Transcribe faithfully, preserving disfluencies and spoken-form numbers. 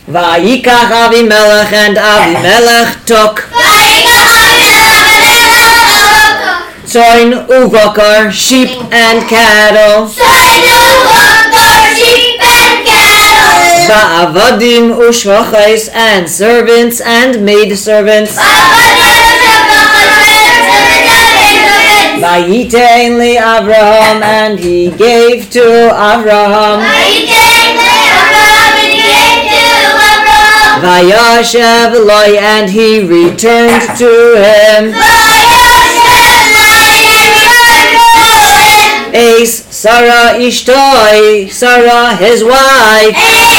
Vayikach Avimelech, and Avimelech took Tzoin uvakar, sheep and cattle. Va'avadim ushvachais, and servants and maidservants. Vayitein li Avraham, and he gave to Avraham. Vayashev Eloi, and he returned to him. Ace Sarah Ishtoi, Sarah his wife.